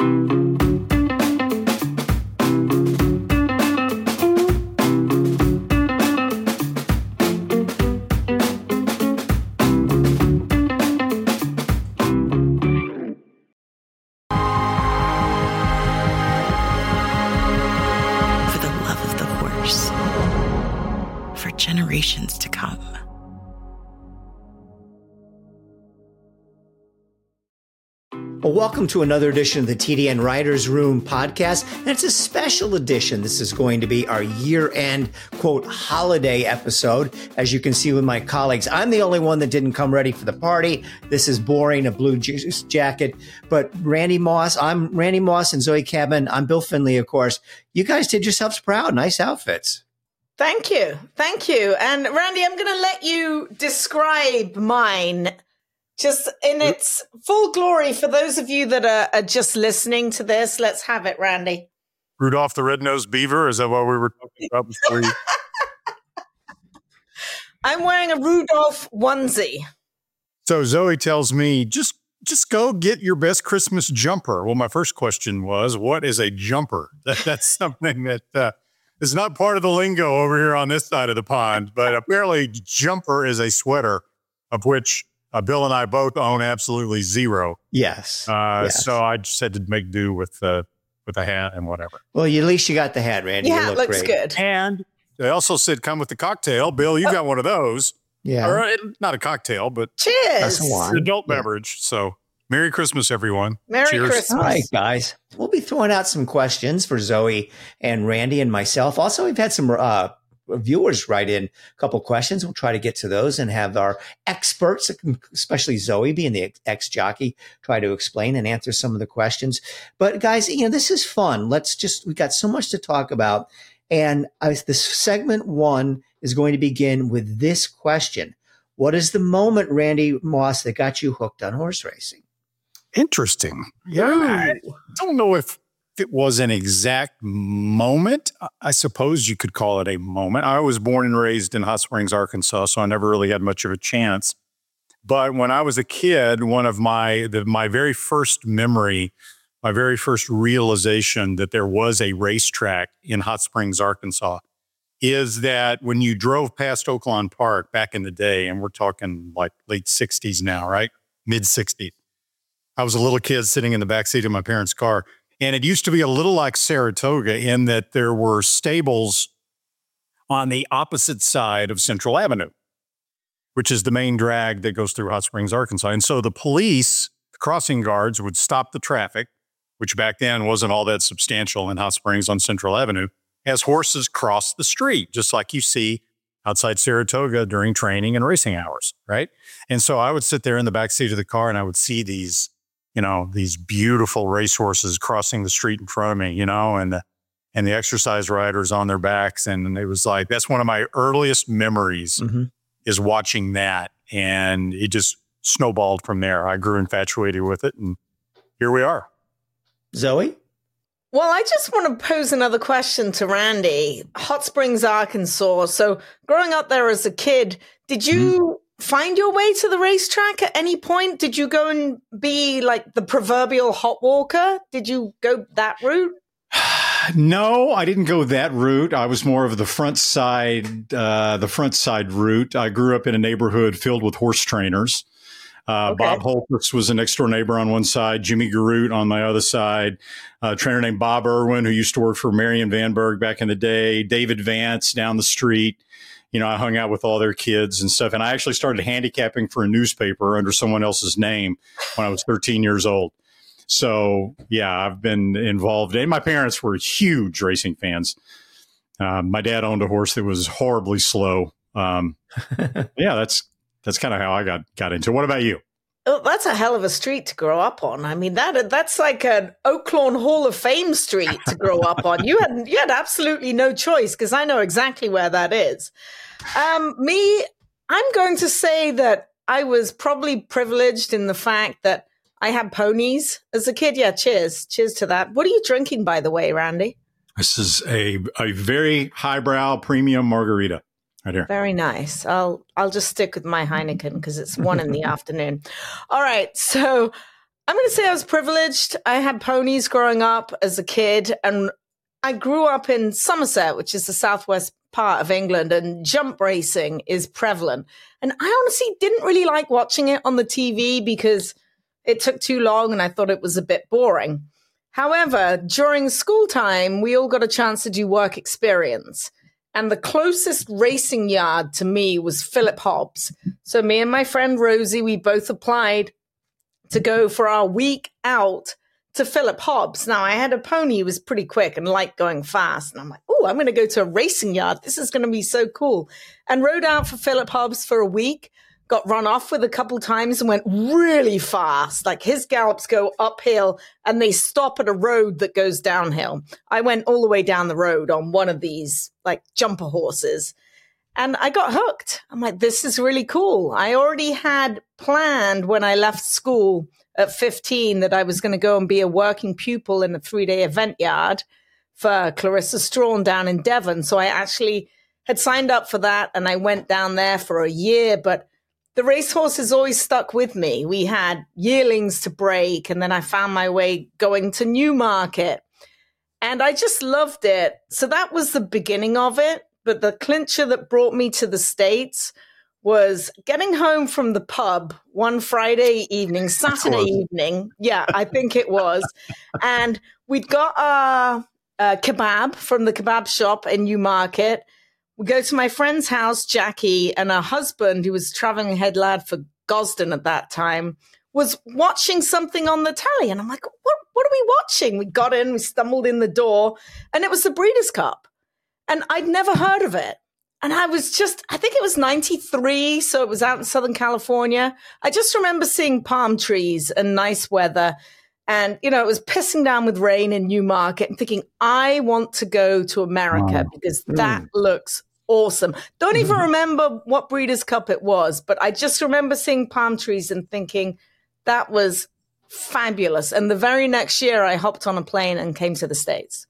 Generations to come. Well, welcome to another edition of the TDN Writers Room podcast, and it's a special edition. This is going to be our year-end, quote, holiday episode. As you can see with my colleagues, I'm the only one that didn't come ready for the party. This is boring, a blue jacket. But Randy Moss, I'm Randy Moss and Zoe Cabin. I'm Bill Finley, of course. You guys did yourselves proud. Nice outfits. Thank you. Thank you. And Randy, I'm going to let you describe mine just in its full glory for those of you that are just listening to this. Let's have it, Randy. Rudolph the Red-Nosed Beaver? Is that what we were talking about before? I'm wearing a Rudolph onesie. So Zoe tells me, just go get your best Christmas jumper. Well, my first question was, what is a jumper? That's something that is not part of the lingo over here on this side of the pond. But apparently jumper is a sweater of which Bill and I both own absolutely zero. Yes. Yes. So I just had to make do with a hat and whatever. Well, at least you got the hat, Randy. Yeah, it looks great. good. And they also said, come with the cocktail. Bill, you got one of those. Yeah. Or not a cocktail, but cheers. An adult beverage. So Merry Christmas, everyone. Merry Cheers. Christmas. All right, guys. We'll be throwing out some questions for Zoe and Randy and myself. Also, we've had some viewers write in a couple questions. We'll try to get to those and have our experts, especially Zoe being the ex-jockey, try to explain and answer some of the questions. But guys, this is fun. We got so much to talk about. And this segment one is going to begin with this question. What is the moment, Randy Moss, that got you hooked on horse racing? Interesting. Yeah. I don't know if it was an exact moment. I suppose you could call it a moment. I was born and raised in Hot Springs, Arkansas, so I never really had much of a chance. But when I was a kid, one of my very first memory, my very first realization that there was a racetrack in Hot Springs, Arkansas, is that when you drove past Oaklawn Park back in the day, and we're talking like late 60s now, right? Mid 60s. I was a little kid sitting in the backseat of my parents' car. And it used to be a little like Saratoga in that there were stables on the opposite side of Central Avenue, which is the main drag that goes through Hot Springs, Arkansas. And so the police, the crossing guards, would stop the traffic, which back then wasn't all that substantial in Hot Springs on Central Avenue, as horses crossed the street, just like you see outside Saratoga during training and racing hours, right? And so I would sit there in the backseat of the car and I would see these beautiful racehorses crossing the street in front of me, and the exercise riders on their backs. And it was like, that's one of my earliest memories is watching that. And it just snowballed from there. I grew infatuated with it. And here we are. Zoe? Well, I just want to pose another question to Randy. Hot Springs, Arkansas. So growing up there as a kid, did you find your way to the racetrack at any point? Did you go and be like the proverbial hot walker? Did you go that route? No, I didn't go that route. I was more of the front side route. I grew up in a neighborhood filled with horse trainers. Okay. Bob Holtz was a next door neighbor on one side, Jimmy Garrett on my other side, a trainer named Bob Irwin, who used to work for Marion Vanberg back in the day, David Vance down the street. I hung out with all their kids and stuff. And I actually started handicapping for a newspaper under someone else's name when I was 13 years old. So, yeah, I've been involved. And my parents were huge racing fans. My dad owned a horse that was horribly slow. Yeah, that's kind of how I got into it. What about you? Oh, that's a hell of a street to grow up on. I mean, that's like an Oaklawn Hall of Fame street to grow up on. You had absolutely no choice, because I know exactly where that is. I'm going to say that I was probably privileged in the fact that I had ponies as a kid. Yeah, cheers to that. What are you drinking, by the way, Randy? This is a very highbrow premium margarita. Right here. Very nice. I'll just stick with my Heineken because it's 1 in the afternoon. All right. So I'm going to say I was privileged. I had ponies growing up as a kid, and I grew up in Somerset, which is the southwest part of England, and jump racing is prevalent. And I honestly didn't really like watching it on the TV because it took too long and I thought it was a bit boring. However, during school time, we all got a chance to do work experience. And the closest racing yard to me was Philip Hobbs. So me and my friend Rosie, we both applied to go for our week out to Philip Hobbs. Now, I had a pony who was pretty quick and liked going fast. And I'm like, oh, I'm going to go to a racing yard. This is going to be so cool. And rode out for Philip Hobbs for a week, got run off with a couple times and went really fast. Like his gallops go uphill and they stop at a road that goes downhill. I went all the way down the road on one of these like jumper horses. And I got hooked. I'm like, this is really cool. I already had planned when I left school at 15 that I was going to go and be a working pupil in a 3-day event yard for Clarissa Strawn down in Devon. So I actually had signed up for that and I went down there for a year. But the racehorses always stuck with me. We had yearlings to break, and then I found my way going to Newmarket. And I just loved it. So that was the beginning of it. But the clincher that brought me to the States was getting home from the pub one Friday evening, Saturday evening. Yeah, I think it was. And we'd got a kebab from the kebab shop in Newmarket. We go to my friend's house, Jackie, and her husband, who was traveling head lad for Gosden at that time, was watching something on the telly. And I'm like, what are we watching? We got in, we stumbled in the door, and it was the Breeders' Cup. And I'd never heard of it. And I think it was 93, so it was out in Southern California. I just remember seeing palm trees and nice weather. And, it was pissing down with rain in Newmarket and thinking, I want to go to America because that looks awesome. Don't even remember what Breeders' Cup it was, but I just remember seeing palm trees and thinking that was fabulous. And the very next year, I hopped on a plane and came to the States.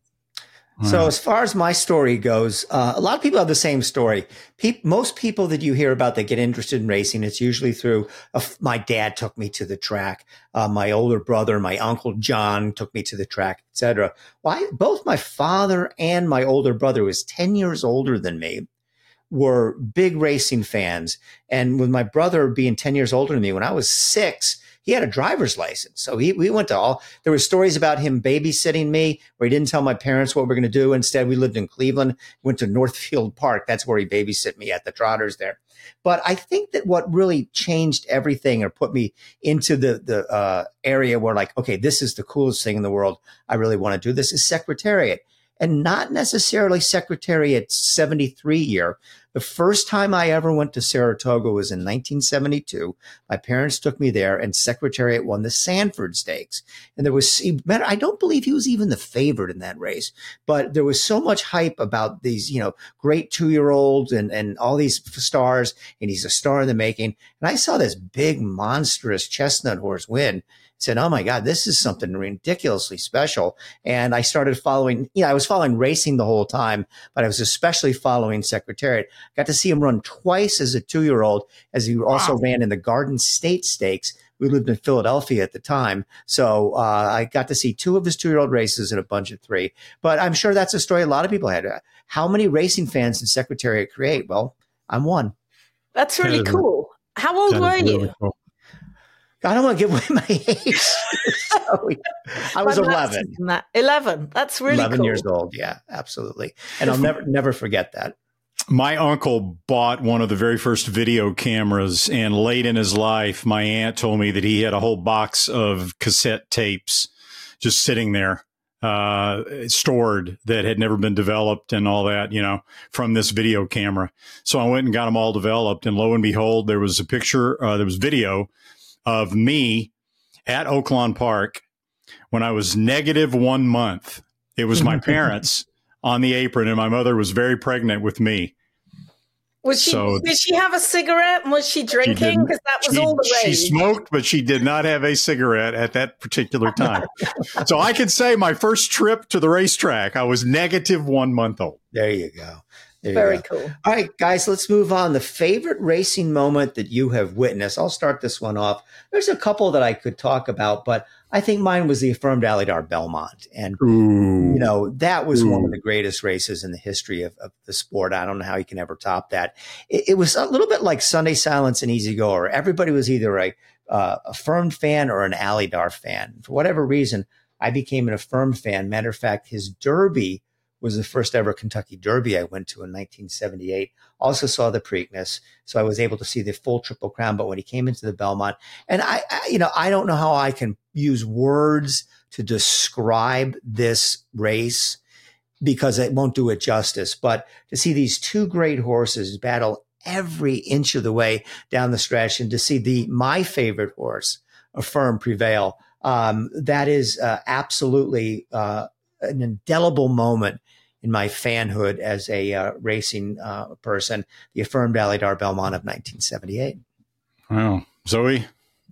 So as far as my story goes, a lot of people have the same story. Most people that you hear about that get interested in racing, it's usually through my dad took me to the track. My older brother, my uncle John took me to the track, etc. Both my father and my older brother, who was 10 years older than me, were big racing fans. And with my brother being 10 years older than me, when I was 6, he had a driver's license. So we went to there were stories about him babysitting me where he didn't tell my parents what we were going to do. Instead, we lived in Cleveland, went to Northfield Park. That's where he babysit me at the Trotters there. But I think that what really changed everything or put me into the area where like, okay, this is the coolest thing in the world. I really want to do this is Secretariat. And not necessarily Secretariat 73 year. The first time I ever went to Saratoga was in 1972. My parents took me there and Secretariat won the Sanford Stakes. And I don't believe he was even the favorite in that race, but there was so much hype about these, great 2-year-olds and all these stars, and he's a star in the making. And I saw this big monstrous chestnut horse win. Said, oh my God, this is something ridiculously special. And I started following, I was following racing the whole time, but I was especially following Secretariat. Got to see him run twice as a 2-year-old, as he also ran in the Garden State Stakes. We lived in Philadelphia at the time. So I got to see 2 of his 2-year-old races and a bunch of 3. But I'm sure that's a story a lot of people had. How many racing fans did Secretariat create? Well, I'm one. That's really cool. How old were you? Really cool. I don't want to give away my age. I was 11. 11. That's really 11 cool. years old. Yeah, absolutely. And I'll never forget that. My uncle bought one of the very first video cameras, and late in his life, my aunt told me that he had a whole box of cassette tapes just sitting there, stored, that had never been developed and all that, from this video camera. So I went and got them all developed, and lo and behold, there was a picture, there was video of me at Oaklawn Park when I was -1 month. It was my parents on the apron, and my mother was very pregnant with me. Did she have a cigarette? Was she drinking? Because that was all the rage. She smoked, but she did not have a cigarette at that particular time. So I can say my first trip to the racetrack, I was -1 month old. There you go. Very cool. All right, guys, let's move on. The favorite racing moment that you have witnessed. I'll start this one off. There's a couple that I could talk about, but I think mine was the Affirmed Alydar Belmont. And, that was one of the greatest races in the history of the sport. I don't know how you can ever top that. It was a little bit like Sunday Silence and Easy Goer. Everybody was either a Affirmed fan or an Alydar fan. For whatever reason, I became an Affirmed fan. Matter of fact, his Derby was the first ever Kentucky Derby I went to in 1978. Also saw the Preakness, so I was able to see the full Triple Crown. But when he came into the Belmont, and I don't know how I can use words to describe this race because it won't do it justice. But to see these two great horses battle every inch of the way down the stretch, and to see my favorite horse, Affirm, prevail, that is absolutely an indelible moment in my fanhood as a racing person, the Affirmed Alydar Belmont of 1978. Wow. Zoe?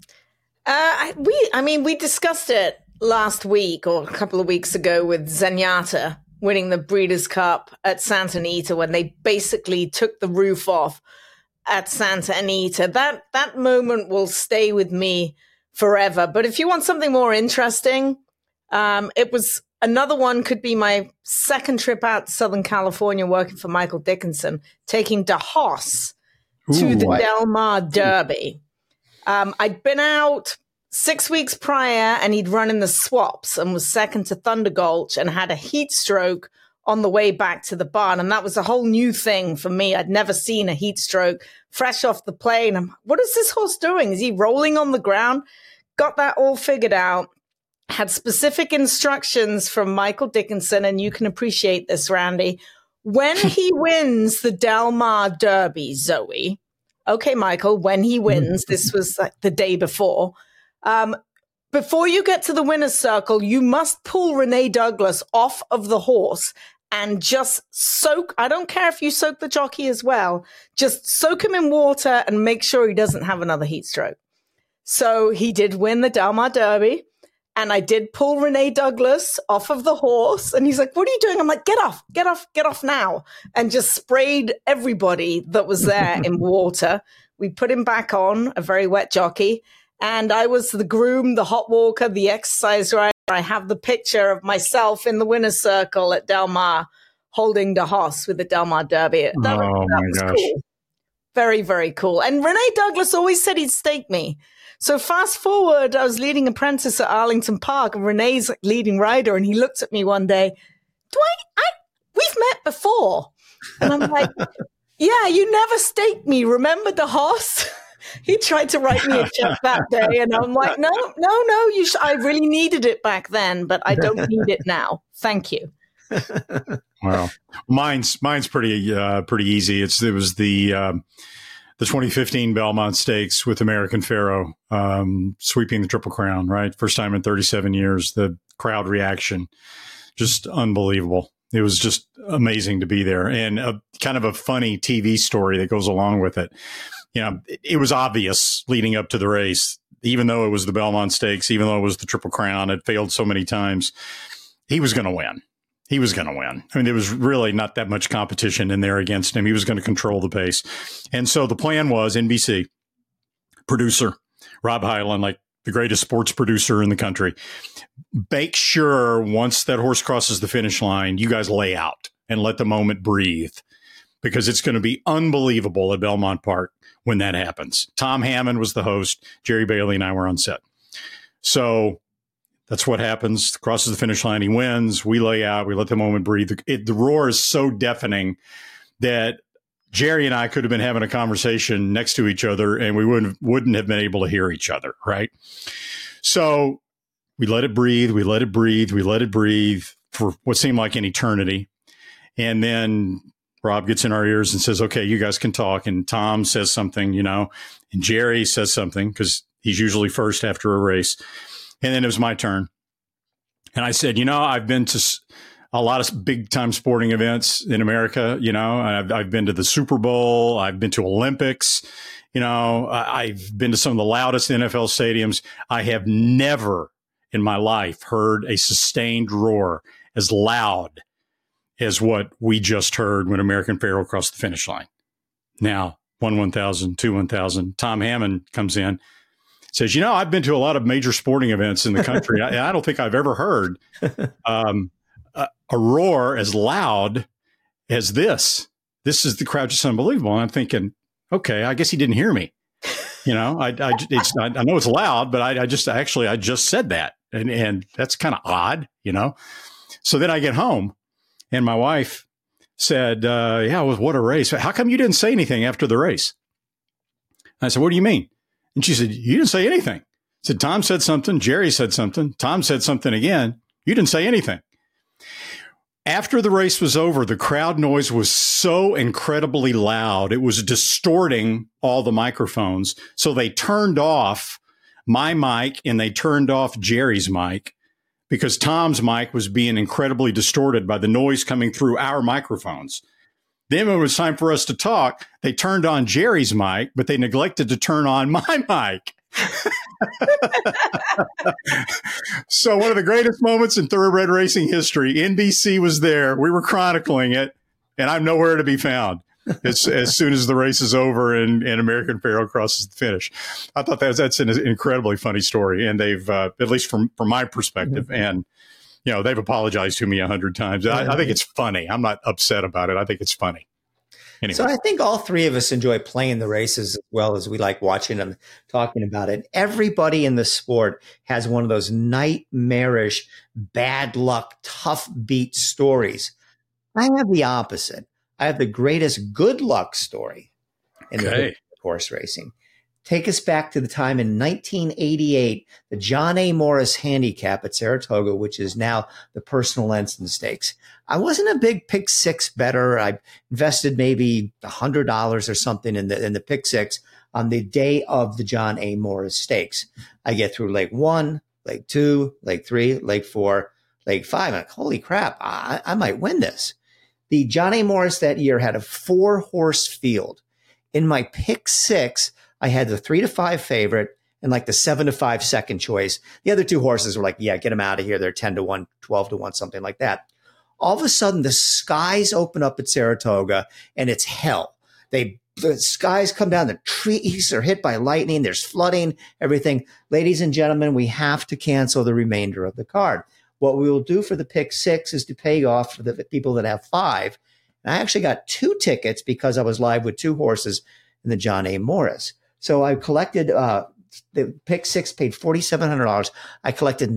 We discussed it last week or a couple of weeks ago with Zenyatta winning the Breeders' Cup at Santa Anita when they basically took the roof off at Santa Anita. That moment will stay with me forever. But if you want something more interesting, it was another one could be my second trip out to Southern California working for Michael Dickinson, taking DeHaas to the Del Mar Derby. I'd been out 6 weeks prior and he'd run in the swaps and was second to Thunder Gulch and had a heat stroke on the way back to the barn. And that was a whole new thing for me. I'd never seen a heat stroke fresh off the plane. What is this horse doing? Is he rolling on the ground? Got that all figured out. Had specific instructions from Michael Dickinson, and you can appreciate this, Randy. When he wins the Del Mar Derby, Zoe, okay, Michael, when he wins, this was like the day before you get to the winner's circle, you must pull Renee Douglas off of the horse and just soak. I don't care if you soak the jockey as well. Just soak him in water and make sure he doesn't have another heat stroke. So he did win the Del Mar Derby. And I did pull Renee Douglas off of the horse. And he's like, what are you doing? I'm like, get off now. And just sprayed everybody that was there in water. We put him back on, a very wet jockey. And I was the groom, the hot walker, the exercise rider. I have the picture of myself in the winner's circle at Del Mar holding DeHaas with the Del Mar Derby. That was cool. Very, very cool. And Renee Douglas always said he'd stake me. So fast forward, I was leading apprentice at Arlington Park and Renee's leading rider. And he looked at me one day, we've met before. And I'm like, yeah, you never staked me. Remember DeHaas? He tried to write me a check that day. And I'm like, no, I really needed it back then, but I don't need it now. Thank you. Wow. Mine's pretty easy. It was the 2015 Belmont Stakes with American Pharoah, sweeping the Triple Crown, right? First time in 37 years, the crowd reaction, just unbelievable. It was just amazing to be there, and kind of a funny TV story that goes along with it. It was obvious leading up to the race, even though it was the Belmont Stakes, even though it was the Triple Crown, it failed so many times, he was going to win. He was going to win. I mean, there was really not that much competition in there against him. He was going to control the pace. And so the plan was NBC producer, Rob Hyland, like the greatest sports producer in the country, make sure once that horse crosses the finish line, you guys lay out and let the moment breathe, because it's going to be unbelievable at Belmont Park when that happens. Tom Hammond was the host. Jerry Bailey and I were on set. So that's what happens. Crosses the finish line. He wins. We lay out. We let the moment breathe. The roar is so deafening that Jerry and I could have been having a conversation next to each other and we wouldn't have been able to hear each other, right? So we let it breathe. We let it breathe. We let it breathe for what seemed like an eternity. And then Rob gets in our ears and says, okay, you guys can talk. And Tom says something, and Jerry says something because he's usually first after a race. And then it was my turn. And I said, I've been to a lot of big time sporting events in America. I've been to the Super Bowl. I've been to Olympics. I've been to some of the loudest NFL stadiums. I have never in my life heard a sustained roar as loud as what we just heard when American Pharoah crossed the finish line. Now, 1,000, 2,000. Tom Hammond comes in, says, I've been to a lot of major sporting events in the country. I don't think I've ever heard a roar as loud as this. This is the crowd, just unbelievable. And I'm thinking, okay, I guess he didn't hear me. I know it's loud, but I just said that. And that's kind of odd, So then I get home and my wife said, what a race. How come you didn't say anything after the race? I said, what do you mean? And she said, you didn't say anything. I said, Tom said something. Jerry said something. Tom said something again. You didn't say anything. After the race was over, the crowd noise was so incredibly loud. It was distorting all the microphones. So they turned off my mic and they turned off Jerry's mic because Tom's mic was being incredibly distorted by the noise coming through our microphones. Then when it was time for us to talk, they turned on Jerry's mic, but they neglected to turn on my mic. So one of the greatest moments in thoroughbred racing history, NBC was there. We were chronicling it, and I'm nowhere to be found as soon as the race is over and American Pharoah crosses the finish. I thought that's an incredibly funny story, and they've, at least from my perspective, and they've apologized to me 100 times. I think it's funny. I'm not upset about it. I think it's funny. Anyway. So I think all three of us enjoy playing the races as well as we like watching them, talking about it. Everybody in the sport has one of those nightmarish, bad luck, tough beat stories. I have the opposite. I have the greatest good luck story in the horse racing. Take us back to the time in 1988, the John A. Morris Handicap at Saratoga, which is now the Personal Ensign Stakes. I wasn't a big pick six bettor. I invested maybe $100 or something in the pick six on the day of the John A. Morris Stakes. I get through leg 1, leg 2, leg 3, leg 4, leg 5. I'm like, holy crap, I might win this. The John A. Morris that year had a 4-horse field. In my pick six, I had the 3-5 favorite and like the 7-5 second choice. The other two horses were like, yeah, get them out of here. They're 10-1, 12-1, something like that. All of a sudden, the skies open up at Saratoga and it's hell. The skies come down. The trees are hit by lightning. There's flooding, everything. Ladies and gentlemen, we have to cancel the remainder of the card. What we will do for the pick six is to pay off for the people that have 5. And I actually got 2 tickets because I was live with 2 horses in the John A. Morris. So I collected, the pick six paid $4,700. I collected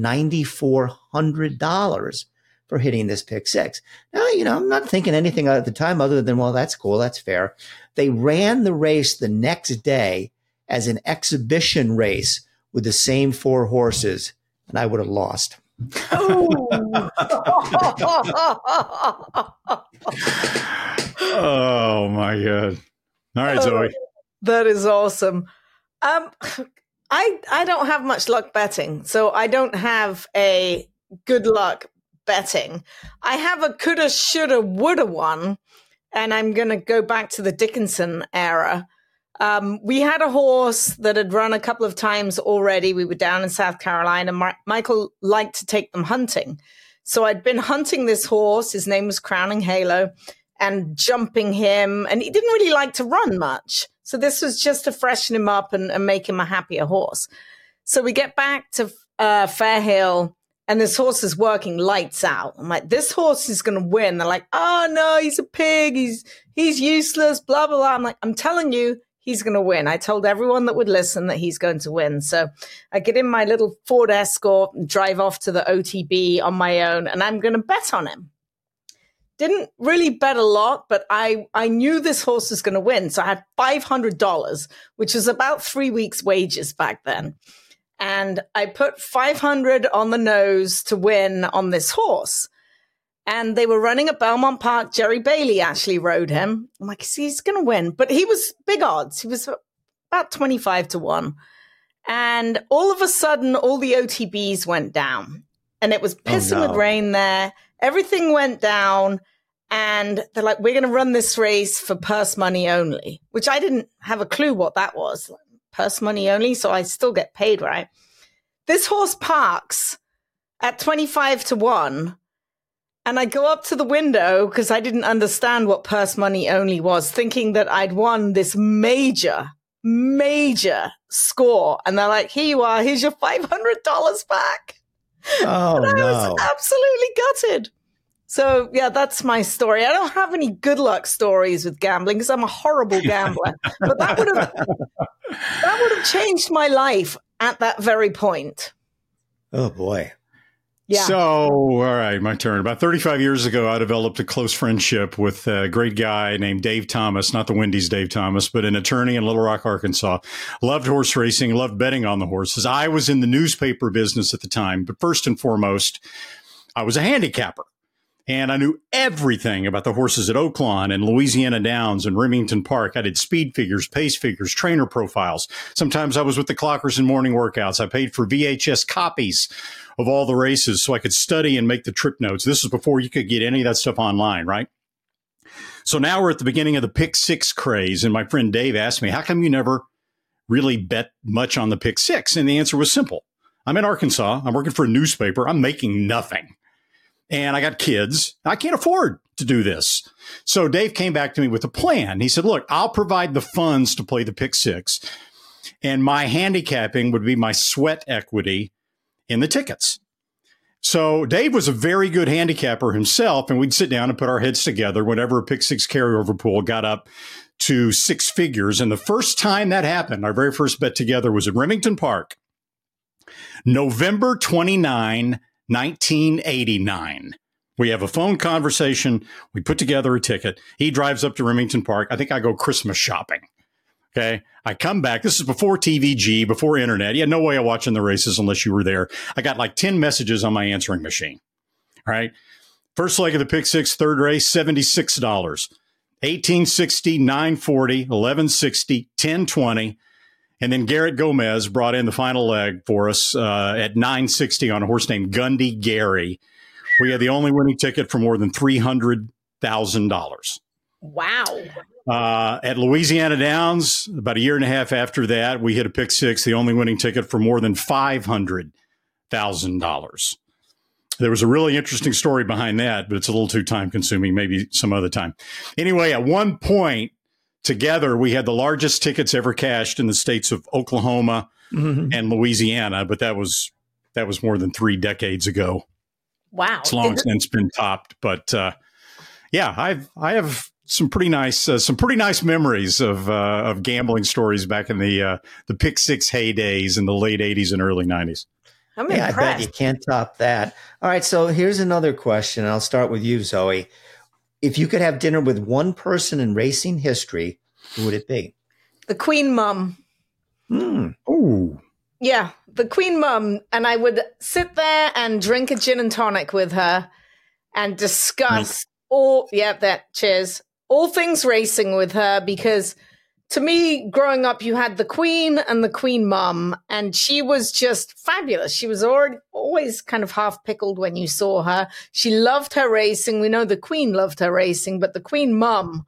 $9,400 for hitting this pick six. Now, I'm not thinking anything at the time other than, well, that's cool. That's fair. They ran the race the next day as an exhibition race with the same 4 horses, and I would have lost. Oh, my God. All right, Zoe. That is awesome. I don't have much luck betting, so I don't have a good luck betting. I have a coulda, shoulda, woulda one, and I'm going to go back to the Dickinson era. We had a horse that had run a couple of times already. We were down in South Carolina. Michael liked to take them hunting. So I'd been hunting this horse. His name was Crowning Halo, and jumping him. And he didn't really like to run much. So this was just to freshen him up and make him a happier horse. So we get back to Fair Hill, and this horse is working lights out. I'm like, this horse is going to win. They're like, oh, no, he's a pig. He's useless, blah, blah, blah. I'm like, I'm telling you, he's going to win. I told everyone that would listen that he's going to win. So I get in my little Ford Escort and drive off to the OTB on my own, and I'm going to bet on him. Didn't really bet a lot, but I knew this horse was going to win. So I had $500, which was about 3 weeks' wages back then. And I put $500 on the nose to win on this horse. And they were running at Belmont Park. Jerry Bailey actually rode him. I'm like, see, he's going to win. But he was big odds. He was about 25-1. And all of a sudden, all the OTBs went down. And it was pissing with rain there. Everything went down. And they're like, we're going to run this race for purse money only, which I didn't have a clue what that was. Purse money only, so I still get paid, right? This horse parks at 25-1. And I go up to the window because I didn't understand what purse money only was, thinking that I'd won this major score. And they're like, here you are. Here's your $500 back. Oh, and I no. was absolutely gutted. So, yeah, that's my story. I don't have any good luck stories with gambling because I'm a horrible gambler. But that would have changed my life at that very point. Oh, boy. Yeah. So, all right, my turn. About 35 years ago, I developed a close friendship with a great guy named Dave Thomas, not the Wendy's Dave Thomas, but an attorney in Little Rock, Arkansas. Loved horse racing, loved betting on the horses. I was in the newspaper business at the time, but first and foremost, I was a handicapper. And I knew everything about the horses at Oaklawn and Louisiana Downs and Remington Park. I did speed figures, pace figures, trainer profiles. Sometimes I was with the clockers in morning workouts. I paid for VHS copies of all the races so I could study and make the trip notes. This was before you could get any of that stuff online, right? So now we're at the beginning of the Pick Six craze. And my friend Dave asked me, how come you never really bet much on the Pick Six? And the answer was simple. I'm in Arkansas. I'm working for a newspaper. I'm making nothing. And I got kids. I can't afford to do this. So Dave came back to me with a plan. He said, look, I'll provide the funds to play the Pick Six. And my handicapping would be my sweat equity in the tickets. So Dave was a very good handicapper himself. And we'd sit down and put our heads together whenever a Pick Six carryover pool got up to six figures. And the first time that happened, our very first bet together was at Remington Park, November 29, 1989. We have a phone conversation. We put together a ticket. He drives up to Remington Park. I think I go Christmas shopping. Okay. I come back. This is before TVG, before internet. You had no way of watching the races unless you were there. I got like 10 messages on my answering machine. All right. First leg of the Pick Six, third race, $76. 1860, 940, 1160, 1020. And then Garrett Gomez brought in the final leg for us at 960 on a horse named Gundy Gary. We had the only winning ticket for more than $300,000. Wow. At Louisiana Downs, about a year and a half after that, we hit a Pick Six, the only winning ticket for more than $500,000. There was a really interesting story behind that, but it's a little too time consuming, maybe some other time. Anyway, at one point, together, we had the largest tickets ever cashed in the states of Oklahoma and Louisiana, but that was more than 3 decades ago. Wow. It's long since been topped, but yeah, I have some pretty nice memories of gambling stories back in the Pick Six heydays in the late 80s and early 90s. I'm Yeah, impressed. I bet you can't top that. All right, so here's another question. I'll start with you, Zoe. If you could have dinner with one person in racing history, who would it be? The Queen Mum. Ooh. Yeah, the Queen Mum. And I would sit there and drink a gin and tonic with her and discuss all things racing with her, because to me, growing up, you had the Queen and the Queen Mum, and she was just fabulous. She was always kind of half pickled when you saw her. She loved her racing. We know the Queen loved her racing, but the Queen Mum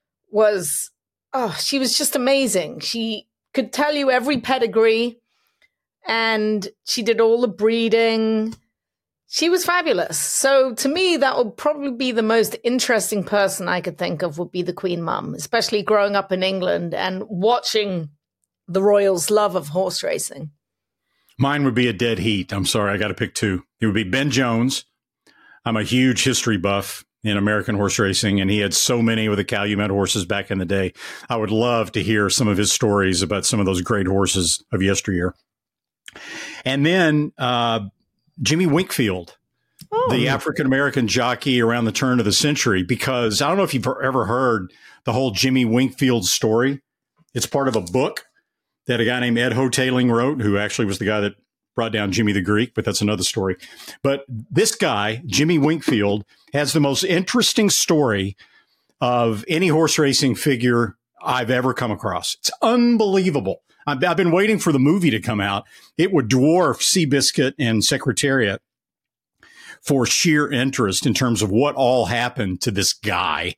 she was just amazing. She could tell you every pedigree, and she did all the breeding. She was fabulous. So to me, that would probably be the most interesting person I could think of, would be the Queen Mum, especially growing up in England and watching the royals' love of horse racing. Mine would be a dead heat. I'm sorry, I got to pick two. It would be Ben Jones. I'm a huge history buff in American horse racing, and he had so many with the Calumet horses back in the day. I would love to hear some of his stories about some of those great horses of yesteryear. And then Jimmy Winkfield, the African-American jockey around the turn of the century, because I don't know if you've ever heard the whole Jimmy Winkfield story. It's part of a book that a guy named Ed Hotaling wrote, who actually was the guy that brought down Jimmy the Greek, but that's another story. But this guy, Jimmy Winkfield, has the most interesting story of any horse racing figure I've ever come across. It's unbelievable. I've been waiting for the movie to come out. It would dwarf Seabiscuit and Secretariat for sheer interest in terms of what all happened to this guy.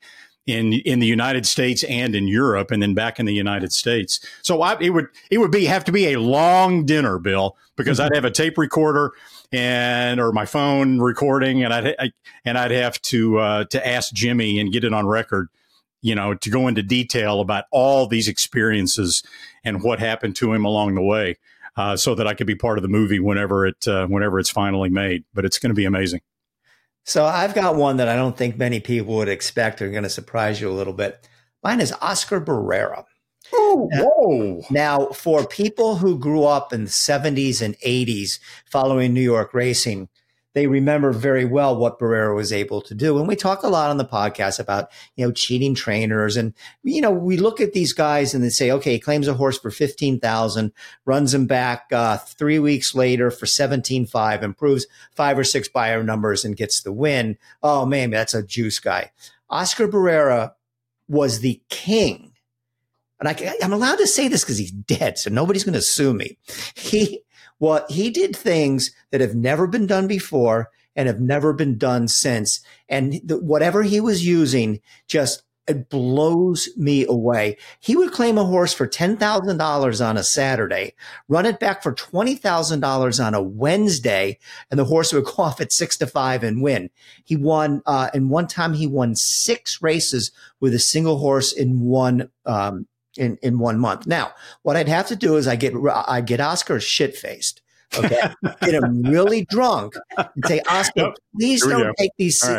in the United States and in Europe, and then back in the United States. So it would have to be a long dinner, Bill, because I'd have a tape recorder or my phone recording, and I'd have to ask Jimmy and get it on record, to go into detail about all these experiences and what happened to him along the way, so that I could be part of the movie whenever it's finally made. But it's going to be amazing. So I've got one that I don't think many people would expect are going to surprise you a little bit. Mine is Oscar Barrera. Oh, whoa. Now, for people who grew up in the 70s and 80s following New York racing, they remember very well what Barrera was able to do. And we talk a lot on the podcast about, cheating trainers. And, we look at these guys and they say, okay, he claims a horse for $15,000, runs him back 3 weeks later for $17,500, improves 5 or 6 buyer numbers and gets the win. Oh, man, that's a juice guy. Oscar Barrera was the king. And I'm allowed to say this because he's dead, so nobody's going to sue me. He did things that have never been done before and have never been done since. And whatever he was using it blows me away. He would claim a horse for $10,000 on a Saturday, run it back for $20,000 on a Wednesday, and the horse would go off at 6-5 and win. He won, and one time he won 6 races with a single horse in one month. Now, what I'd have to do is I get Oscar shit-faced. Okay, get him really drunk and say, Oscar, please don't take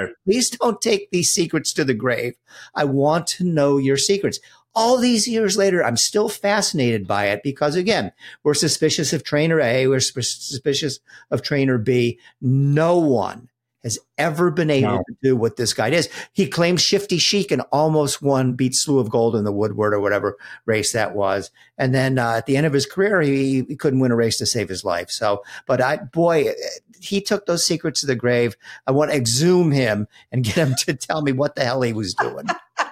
these secrets to the grave. I want to know your secrets. All these years later, I'm still fascinated by it because, again, we're suspicious of trainer A, we're suspicious of trainer B. No one has ever been able to do what this guy does. He claims Shifty Chic and almost beat Slew of Gold in the Woodward or whatever race that was. And then at the end of his career, he couldn't win a race to save his life. So, he took those secrets to the grave. I want to exhume him and get him to tell me what the hell he was doing.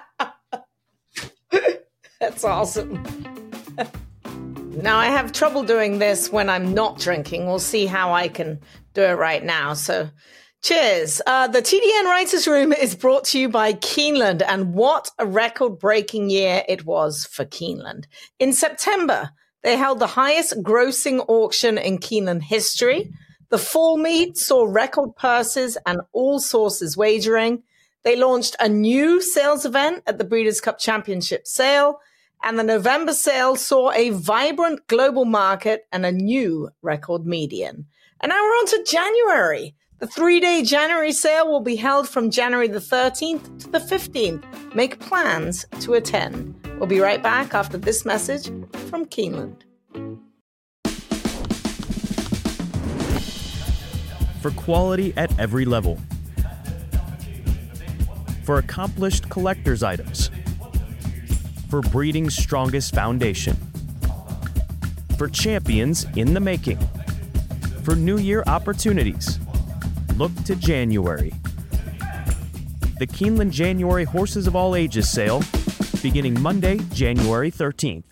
That's awesome. Now, I have trouble doing this when I'm not drinking. We'll see how I can do it right now. So, cheers. The TDN Writers Room is brought to you by Keeneland, and what a record-breaking year it was for Keeneland. In September, they held the highest grossing auction in Keeneland history. The fall meet saw record purses and all sources wagering. They launched a new sales event at the Breeders' Cup Championship sale, and the November sale saw a vibrant global market and a new record median. And now we're on to January. The 3-day January sale will be held from January the 13th to the 15th. Make plans to attend. We'll be right back after this message from Keeneland. For quality at every level. For accomplished collector's items. For breeding's strongest foundation. For champions in the making. For New Year opportunities. Look to January. The Keeneland January Horses of All Ages sale, beginning Monday, January 13th.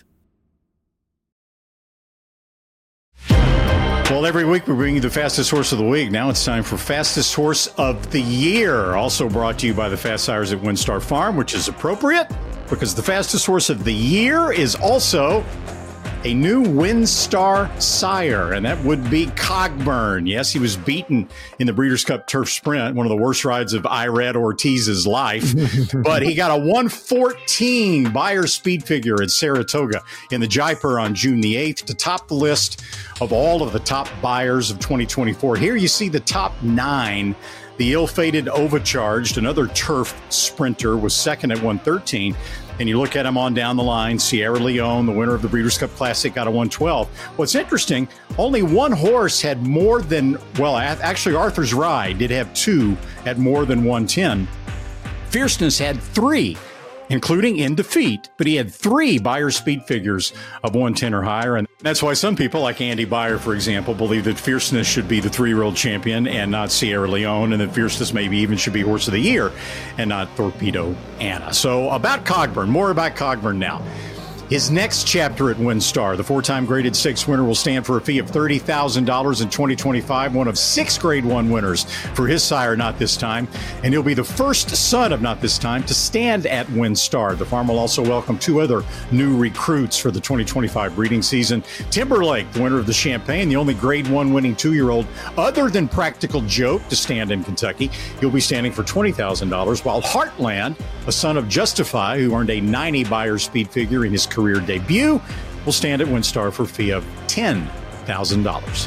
Well, every week we bring you the fastest horse of the week. Now it's time for fastest horse of the year. Also brought to you by the Fast Sires at WinStar Farm, which is appropriate because the fastest horse of the year is also a new WinStar sire, and that would be Cogburn. Yes, he was beaten in the Breeders' Cup Turf Sprint, one of the worst rides of Irad Ortiz's life. But he got a 114 buyer speed figure at Saratoga in the Jaipur on June the 8th to top the list of all of the top buyers of 2024. Here you see the top 9. The ill-fated Overcharged, another turf sprinter, was second at 113. And you look at him on down the line, Sierra Leone, the winner of the Breeders' Cup Classic, got a 112. What's interesting, only one horse had more than, actually Arthur's Ride did have 2 at more than 110. Fierceness had 3, including In Defeat, but he had 3 buyer speed figures of 110 or higher. And that's why some people, like Andy Beyer, for example, believe that Fierceness should be the 3-year-old champion and not Sierra Leone, and that Fierceness maybe even should be Horse of the Year and not Torpedo Anna. So about Cogburn, more about Cogburn now. His next chapter at WinStar, the 4-time graded stakes winner, will stand for a fee of $30,000 in 2025, one of 6 Grade 1 winners for his sire, Not This Time. And he'll be the first son of Not This Time to stand at WinStar. The farm will also welcome 2 other new recruits for the 2025 breeding season. Timberlake, the winner of the Champagne, the only Grade 1 winning 2-year-old other than Practical Joke to stand in Kentucky. He'll be standing for $20,000, while Heartland, a son of Justify, who earned a 90 Beyer speed figure in his career debut, will stand at WinStar for a fee of $10,000.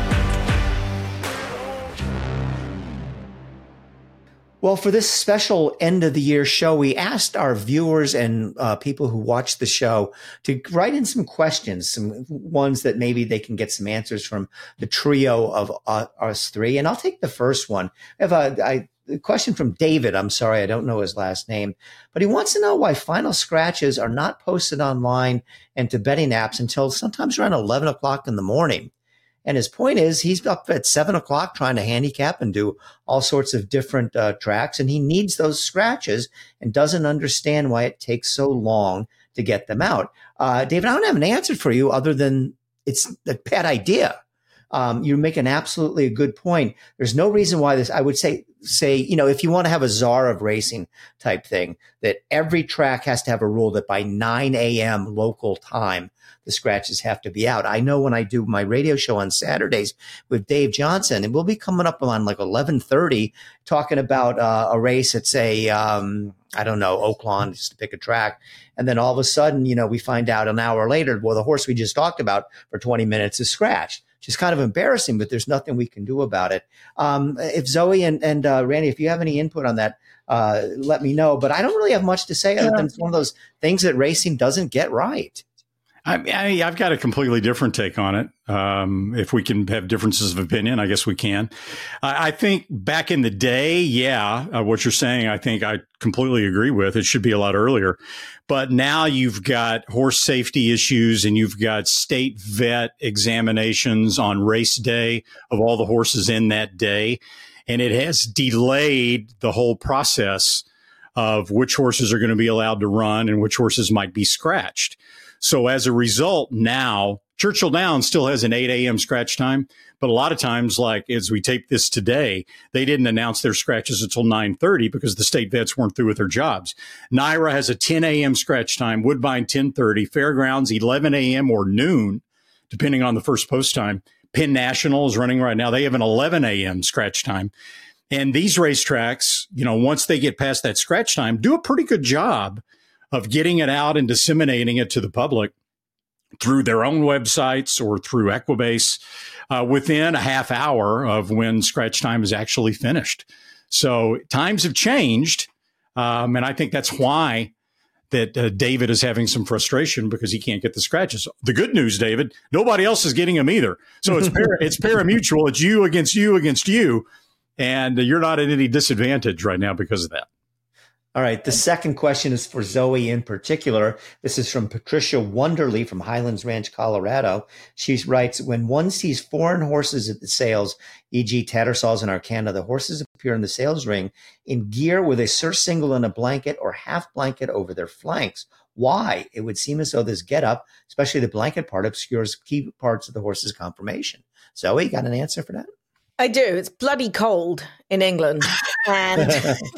Well, for this special end of the year show, we asked our viewers and people who watch the show to write in some questions, some ones that maybe they can get some answers from the trio of us 3. And I'll take the first one. I have a question from David. I'm sorry, I don't know his last name, but he wants to know why final scratches are not posted online and to betting apps until sometimes around 11 o'clock in the morning. And his point is he's up at 7 o'clock trying to handicap and do all sorts of different tracks, and he needs those scratches and doesn't understand why it takes so long to get them out. David, I don't have an answer for you other than it's a bad idea. You make an absolutely a good point. There's no reason why this, I would say, if you want to have a czar of racing type thing, that every track has to have a rule that by 9 a.m. local time, the scratches have to be out. I know when I do my radio show on Saturdays with Dave Johnson, and we'll be coming up on like 11:30 talking about a race at, say, I don't know, Oaklawn, just to pick a track. And then all of a sudden, we find out an hour later, well, the horse we just talked about for 20 minutes is scratched. Which is kind of embarrassing, but there's nothing we can do about it. If Zoe and Randy, if you have any input on that, let me know. But I don't really have much to say other than it's one of those things that racing doesn't get right. I've got a completely different take on it. If we can have differences of opinion, I guess we can. I think back in the day, what you're saying, I think I completely agree with. It should be a lot earlier. But now you've got horse safety issues and you've got state vet examinations on race day of all the horses in that day. And it has delayed the whole process of which horses are going to be allowed to run and which horses might be scratched. So as a result, now Churchill Downs still has an 8 a.m. scratch time, but a lot of times, like as we tape this today, they didn't announce their scratches until 9:30 because the state vets weren't through with their jobs. Naira has a 10 a.m. scratch time, Woodbine 10:30, Fairgrounds 11 a.m. or noon, depending on the first post time. Penn National is running right now. They have an 11 a.m. scratch time. And these racetracks, once they get past that scratch time, do a pretty good job of getting it out and disseminating it to the public through their own websites or through Equibase within a half hour of when scratch time is actually finished. So times have changed. And I think that's why that David is having some frustration because he can't get the scratches. The good news, David, nobody else is getting them either. So it's pari-mutual. It's you against you against you. And you're not at any disadvantage right now because of that. All right. The second question is for Zoe in particular. This is from Patricia Wonderly from Highlands Ranch, Colorado. She writes, when one sees foreign horses at the sales, e.g. Tattersalls and Arcana, the horses appear in the sales ring in gear with a surcingle and a blanket or half blanket over their flanks. Why? It would seem as though this getup, especially the blanket part, obscures key parts of the horse's conformation. Zoe, got an answer for that? I do. It's bloody cold in England. And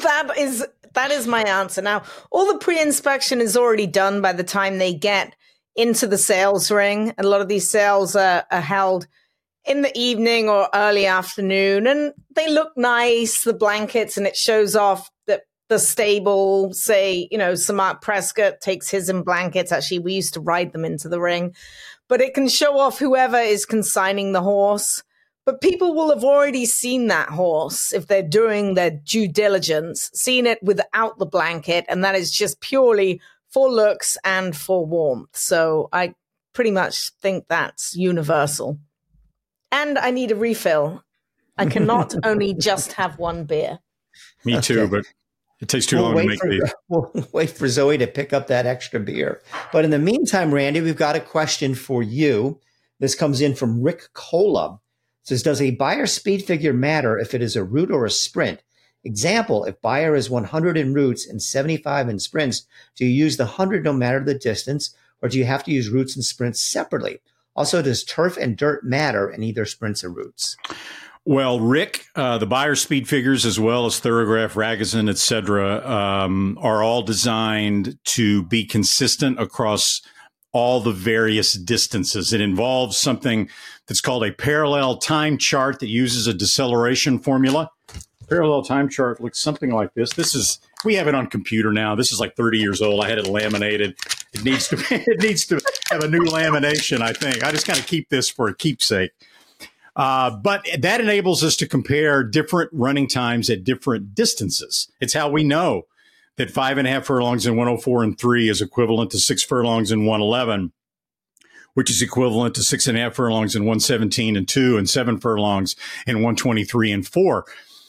that is my answer. Now, all the pre-inspection is already done by the time they get into the sales ring. A lot of these sales are held in the evening or early afternoon, and they look nice, the blankets, and it shows off that the stable, say, Sir Mark Prescott takes his in blankets. Actually, we used to ride them into the ring. But it can show off whoever is consigning the horse. But people will have already seen that horse if they're doing their due diligence, seen it without the blanket, and that is just purely for looks and for warmth. So I pretty much think that's universal. And I need a refill. I cannot only just have one beer. Me too, but it takes too long to make these. We'll wait for Zoe to pick up that extra beer. But in the meantime, Randy, we've got a question for you. This comes in from Rick Cola. It says, does a Beyer speed figure matter if it is a route or a sprint? Example, if Beyer is 100 in routes and 75 in sprints, do you use the 100 no matter the distance, or do you have to use routes and sprints separately? Also, does turf and dirt matter in either sprints or routes? Well, Rick, the Beyer speed figures, as well as Thorograph, Ragozin, et cetera, are all designed to be consistent across all the various distances. It involves something that's called a parallel time chart that uses a deceleration formula. Parallel time chart looks something like this. We have it on computer now. This is like 30 years old. I had it laminated. It needs to have a new lamination, I think. I just kind of keep this for a keepsake. But that enables us to compare different running times at different distances. It's how we know that 5.5 furlongs in 104 and 3 is equivalent to 6 furlongs in 111, which is equivalent to 6.5 furlongs in 117 and 2 and 7 furlongs in 123 and 4.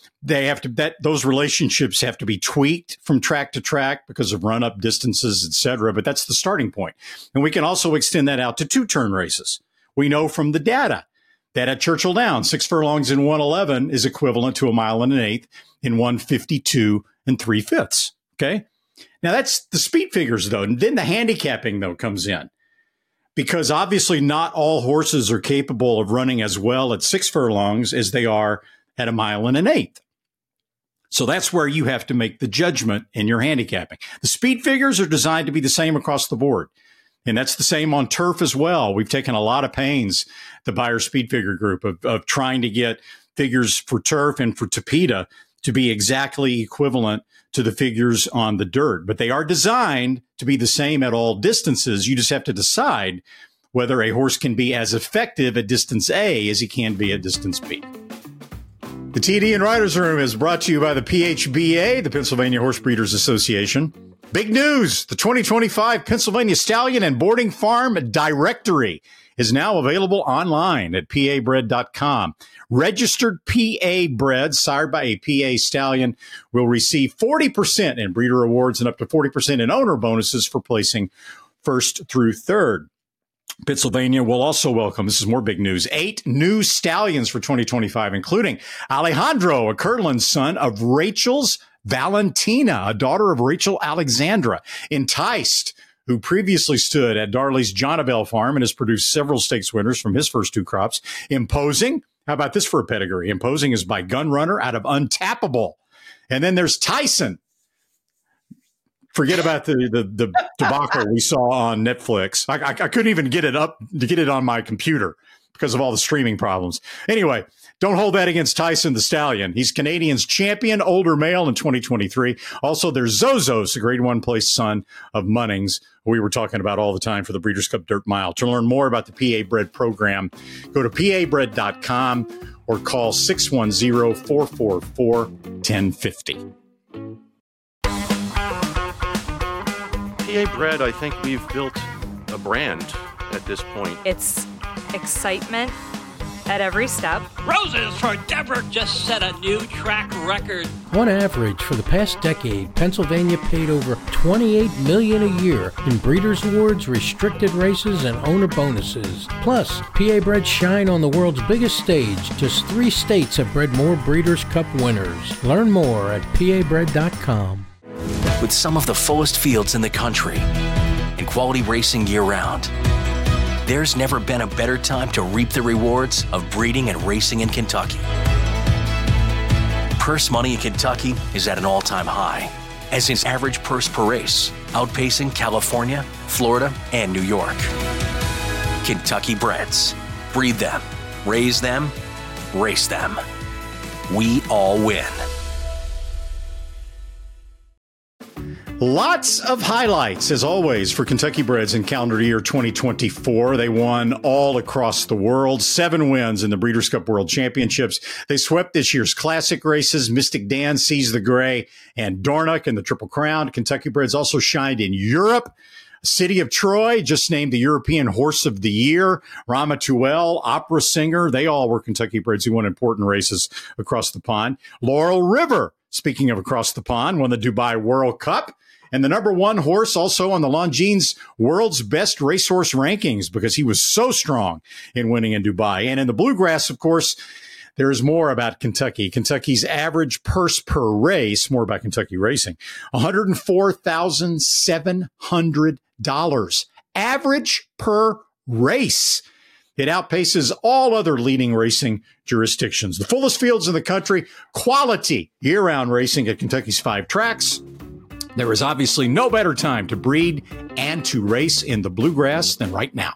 Those relationships have to be tweaked from track to track because of run-up distances, et cetera. But that's the starting point. And we can also extend that out to 2-turn races. We know from the data that at Churchill Downs, 6 furlongs in 111 is equivalent to 1 mile and an eighth in 152 and 3/5. Okay. Now that's the speed figures, though. And then the handicapping, though, comes in, because obviously not all horses are capable of running as well at 6 furlongs as they are at 1 mile and an eighth. So that's where you have to make the judgment in your handicapping. The speed figures are designed to be the same across the board. And that's the same on turf as well. We've taken a lot of pains, the Beyer Speed Figure Group, of trying to get figures for turf and for Tapeta to be exactly equivalent to the figures on the dirt. But they are designed to be the same at all distances. You just have to decide whether a horse can be as effective at distance A as he can be at distance B. The TD and Riders Room is brought to you by the PHBA, the Pennsylvania Horse Breeders Association. Big news! The 2025 Pennsylvania Stallion and Boarding Farm Directory is now available online at pabred.com. Registered PA bred sired by a PA stallion will receive 40% in breeder awards and up to 40% in owner bonuses for placing first through third. Pennsylvania will also welcome, this is more big news, 8 new stallions for 2025, including Alejandro, a Kirtland son of Rachel's Valentina, a daughter of Rachel Alexandra. Enticed, who previously stood at Darley's Jonabell Farm and has produced several stakes winners from his first 2 crops. Imposing, how about this for a pedigree? Imposing is by Gunrunner out of Untappable. And then there's Tyson. Forget about the debacle we saw on Netflix. I couldn't even get it up to get it on my computer because of all the streaming problems. Anyway, don't hold that against Tyson the Stallion. He's Canadian's champion older male in 2023. Also, there's Zozos, the grade 1 place son of Munnings, who we were talking about all the time for the Breeders' Cup Dirt Mile. To learn more about the PA Bred program, go to pabred.com or call 610-444-1050. PA Bred, I think we've built a brand at this point. It's excitement at every step. Roses for Deborah just set a new track record. On average, for the past decade, Pennsylvania paid over $28 million a year in Breeders' Awards, restricted races, and owner bonuses. Plus, PA Bred shine on the world's biggest stage. Just 3 states have bred more Breeders' Cup winners. Learn more at pabred.com. With some of the fullest fields in the country and quality racing year-round, there's never been a better time to reap the rewards of breeding and racing in Kentucky. Purse money in Kentucky is at an all-time high, as is average purse per race, outpacing California, Florida, and New York. Kentucky Breds. Breed them, raise them, race them. We all win. Lots of highlights, as always, for Kentucky Breds in calendar year 2024. They won all across the world, 7 wins in the Breeders' Cup World Championships. They swept this year's classic races, Mystic Dan, Seize the Gray, and Dornoch in the Triple Crown. Kentucky Breds also shined in Europe. City of Troy, just named the European Horse of the Year. Ramatuelle, opera singer, they all were Kentucky Breds who won important races across the pond. Laurel River, speaking of across the pond, won the Dubai World Cup. And the number 1 horse also on the Longines World's Best Racehorse rankings because he was so strong in winning in Dubai. And in the Bluegrass, of course, there is more about Kentucky. Kentucky's average purse per race, more about Kentucky racing, $104,700 average per race. It outpaces all other leading racing jurisdictions. The fullest fields in the country, quality year-round racing at Kentucky's 5 tracks. There is obviously no better time to breed and to race in the bluegrass than right now.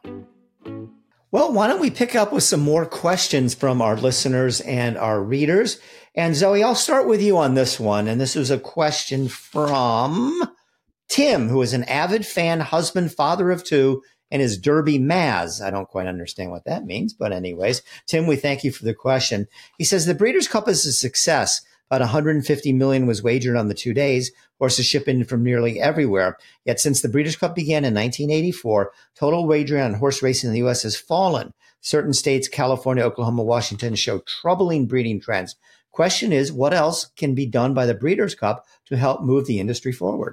Well, why don't we pick up with some more questions from our listeners and our readers? And Zoe, I'll start with you on this one. And this was a question from Tim, who is an avid fan, husband, father of 2, and is Derby Maz. I don't quite understand what that means, but anyways, Tim, we thank you for the question. He says the Breeders' Cup is a success. About 150 million was wagered on the 2 days. Horses ship in from nearly everywhere. Yet since the Breeders' Cup began in 1984, total wagering on horse racing in the U.S. has fallen. Certain states, California, Oklahoma, Washington, show troubling breeding trends. Question is, what else can be done by the Breeders' Cup to help move the industry forward?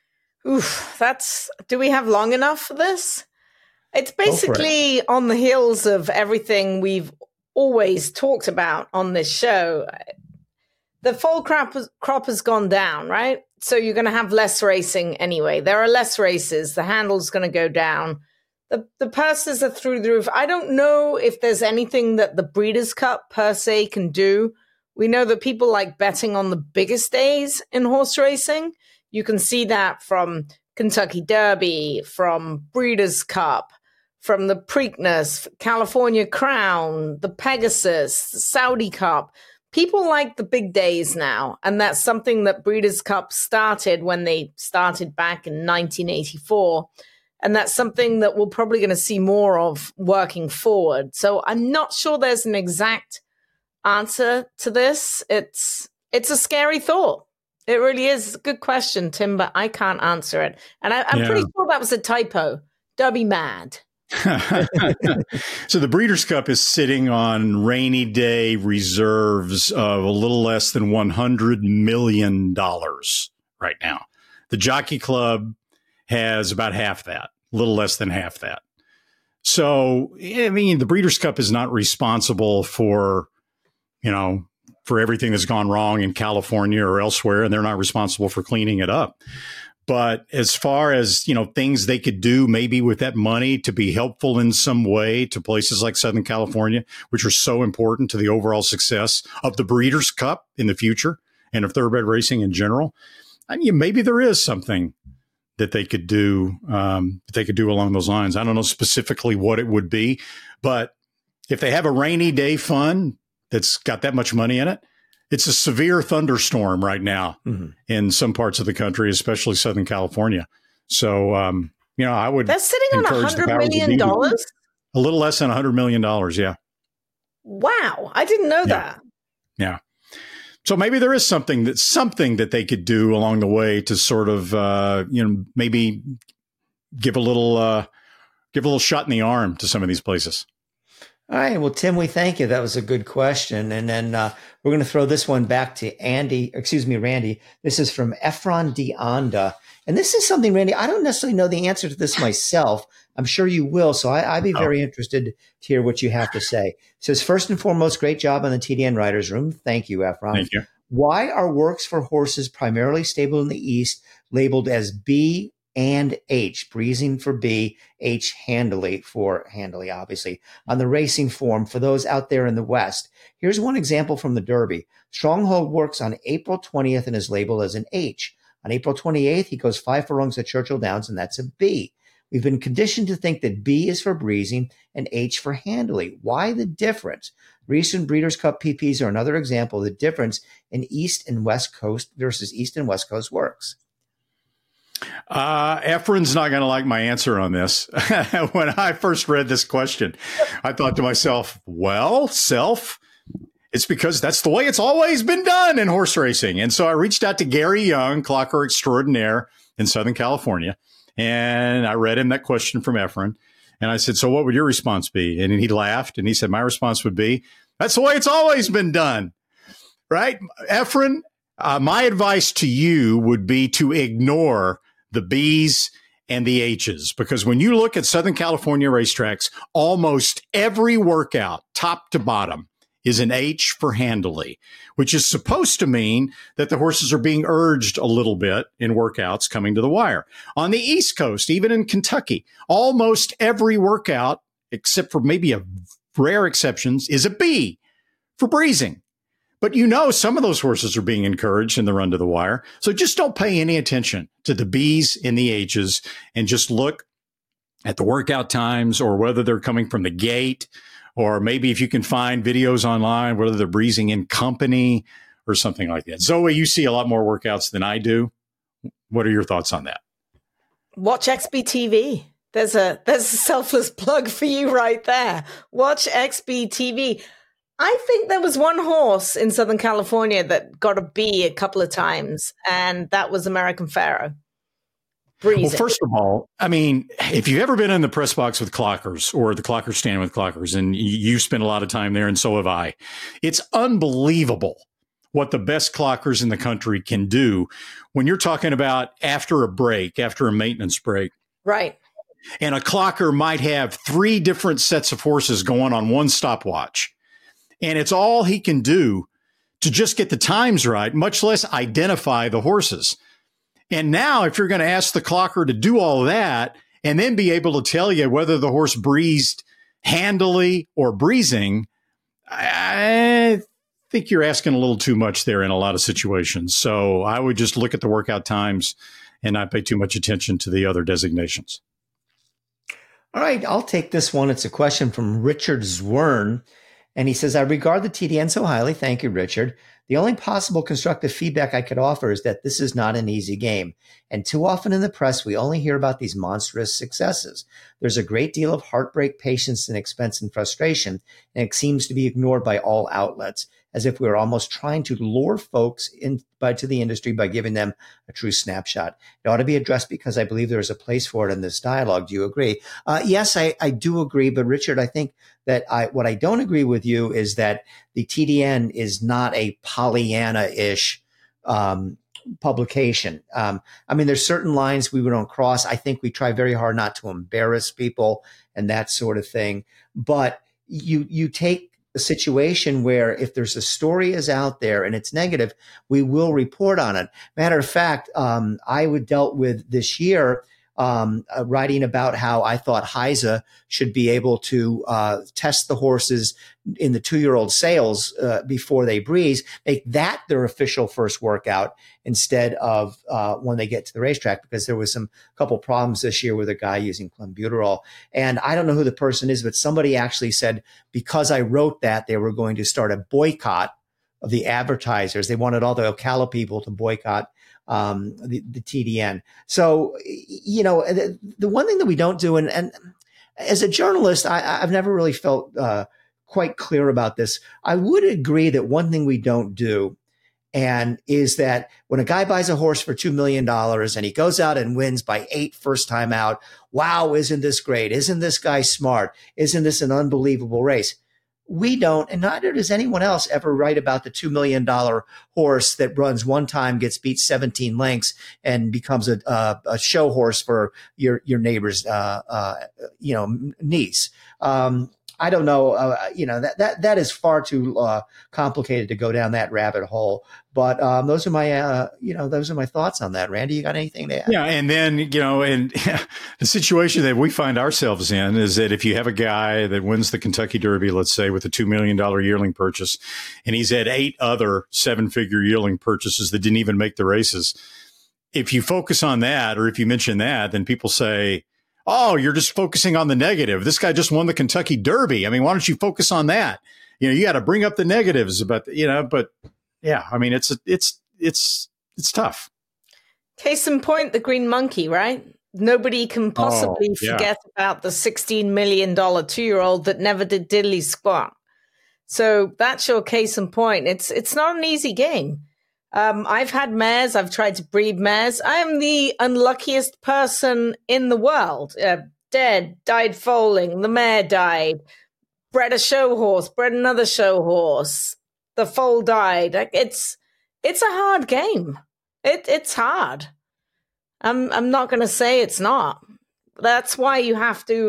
Oof, do we have long enough for this? It's basically on the heels of everything we've always talked about on this show. The fall crop has gone down, right? So you're going to have less racing anyway. There are less races. The handle's going to go down. The purses are through the roof. I don't know if there's anything that the Breeders' Cup per se can do. We know that people like betting on the biggest days in horse racing. You can see that from Kentucky Derby, from Breeders' Cup, from the Preakness, California Crown, the Pegasus, the Saudi Cup. People like the big days now, and that's something that Breeders' Cup started when they started back in 1984, and that's something that we're probably going to see more of working forward. So I'm not sure there's an exact answer to this. It's a scary thought. It really is. A good question, Tim, but I can't answer it. And I'm pretty sure that was a typo. Derby Mad. So the Breeders' Cup is sitting on rainy day reserves of a little less than $100 million right now. The Jockey Club has about half that, a little less than half that. So, I mean, the Breeders' Cup is not responsible for everything that's gone wrong in California or elsewhere, and they're not responsible for cleaning it up. But as far as, things they could do maybe with that money to be helpful in some way to places like Southern California, which are so important to the overall success of the Breeders' Cup in the future and of thoroughbred racing in general, I mean, maybe there is something that they could do along those lines. I don't know specifically what it would be, but if they have a rainy day fund that's got that much money in it, it's a severe thunderstorm right now in some parts of the country, especially Southern California. So, I would. That's sitting on $100 million? A little less than $100 million. Yeah. Wow. I didn't know that. Yeah. So maybe there is something that they could do along the way to sort of, maybe give a little shot in the arm to some of these places. All right. Well, Tim, we thank you. That was a good question. And then we're going to throw this one back to Randy. This is from Efron Deonda. And this is something, Randy, I don't necessarily know the answer to this myself. I'm sure you will. So I'd be very interested to hear what you have to say. It says, first and foremost, great job on the TDN Writers Room. Thank you, Efron. Thank you. Why are works for horses primarily stable in the East labeled as B and H, breezing for B, H handily for handily, obviously, on the racing form for those out there in the West? Here's one example from the Derby. Stronghold works on April 20th and is labeled as an H. On April 28th, he goes 5 furlongs at Churchill Downs, and that's a B. We've been conditioned to think that B is for breezing and H for handily. Why the difference? Recent Breeders' Cup PPs are another example of the difference in East and West Coast versus East and West Coast works. Efren's not going to like my answer on this. When I first read this question, I thought to myself, it's because that's the way it's always been done in horse racing. And so I reached out to Gary Young, clocker extraordinaire in Southern California, and I read him that question from Efren. And I said, so what would your response be? And he laughed and he said, my response would be, that's the way it's always been done. Right? Efren, my advice to you would be to ignore the B's and the H's, because when you look at Southern California racetracks, almost every workout, top to bottom, is an H for handily, which is supposed to mean that the horses are being urged a little bit in workouts coming to the wire. On the East Coast, even in Kentucky, almost every workout, except for maybe a rare exceptions, is a B for breezing. But some of those horses are being encouraged in the run to the wire. So just don't pay any attention to the B's and the H's and just look at the workout times or whether they're coming from the gate, or maybe if you can find videos online, whether they're breezing in company or something like that. Zoe, you see a lot more workouts than I do. What are your thoughts on that? Watch XBTV. There's a selfless plug for you right there. Watch XBTV. I think there was one horse in Southern California that got a B a couple of times, and that was American Pharoah. Breezing. Well, first of all, I mean, if you've ever been in the press box with clockers or the clocker stand with clockers, and you spend a lot of time there, and so have I, it's unbelievable what the best clockers in the country can do when you're talking about after a break, after a maintenance break. Right. And a clocker might have 3 different sets of horses going on one stopwatch. And it's all he can do to just get the times right, much less identify the horses. And now if you're going to ask the clocker to do all that and then be able to tell you whether the horse breezed handily or breezing, I think you're asking a little too much there in a lot of situations. So I would just look at the workout times and not pay too much attention to the other designations. All right, I'll take this one. It's a question from Richard Zwern. And he says, I regard the TDN so highly. Thank you, Richard. The only possible constructive feedback I could offer is that this is not an easy game. And too often in the press, we only hear about these monstrous successes. There's a great deal of heartbreak, patience, and expense and frustration, and it seems to be ignored by all outlets, as if we were almost trying to lure folks to the industry by giving them a true snapshot. It ought to be addressed because I believe there is a place for it in this dialogue. Do you agree? Yes, I do agree. But Richard, I think that what I don't agree with you is that the TDN is not a Pollyanna-ish publication. I mean, there's certain lines we don't cross. I think we try very hard not to embarrass people and that sort of thing. But you take a situation where if there's a story is out there and it's negative, we will report on it. Matter of fact, I dealt with this year writing about how I thought HISA should be able to test the horses in the 2-year-old sales before they breeze, make that their official first workout instead of when they get to the racetrack, because there was a couple problems this year with a guy using clenbuterol. And I don't know who the person is, but somebody actually said because I wrote that, they were going to start a boycott of the advertisers. They wanted all the Ocala people to boycott the TDN. So, the one thing that we don't do, and as a journalist, I've never really felt quite clear about this. I would agree that one thing we don't do, and is that when a guy buys a horse for $2 million and he goes out and wins by 8 first time out, wow, isn't this great? Isn't this guy smart? Isn't this an unbelievable race? We don't, and neither does anyone else ever write about the $2 million horse that runs one time, gets beat 17 lengths, and becomes a show horse for your neighbor's niece. I don't know. That is far too complicated to go down that rabbit hole. But those are my thoughts on that. Randy, you got anything to add? Yeah, and then and the situation that we find ourselves in is that if you have a guy that wins the Kentucky Derby, let's say with a $2 million yearling purchase, and he's had 8 other 7-figure yearling purchases that didn't even make the races, if you focus on that, or if you mention that, then people say, oh, you're just focusing on the negative. This guy just won the Kentucky Derby. I mean, why don't you focus on that? You got to bring up the negatives about, but yeah, I mean, it's tough. Case in point, the Green Monkey, right? Nobody can possibly forget about the $16 million 2-year-old that never did diddly squat. So that's your case in point. It's not an easy game. I've had mares. I've tried to breed mares. I am the unluckiest person in the world. Died foaling. The mare died. Bred a show horse. Bred another show horse. The foal died. It's a hard game. It's hard. I'm not going to say it's not. That's why you have to